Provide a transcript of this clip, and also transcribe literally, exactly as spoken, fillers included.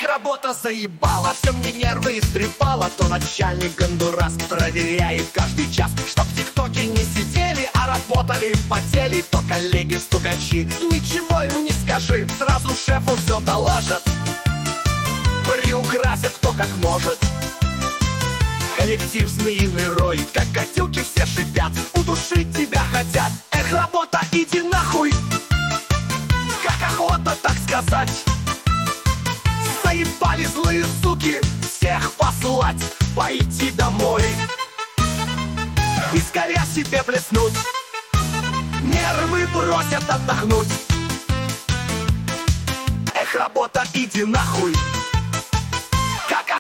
Работа заебала, все мне нервы истрепала. То начальник Гондурас проверяет каждый час, чтоб в ТикТоке не сидели, а работали в потели. То коллеги-стукачи, ничего им не скажи, сразу шефу все доложат, приукрасят кто как может. Коллектив змеиный роет, как котелки все шипят, удушить тебя хотят. Эх, работа, иди нахуй, как охота так сказать. Заебали злые суки, всех послать, пойти домой и скорее себе плеснуть. Нервы бросят отдохнуть. Эх, работа, иди нахуй.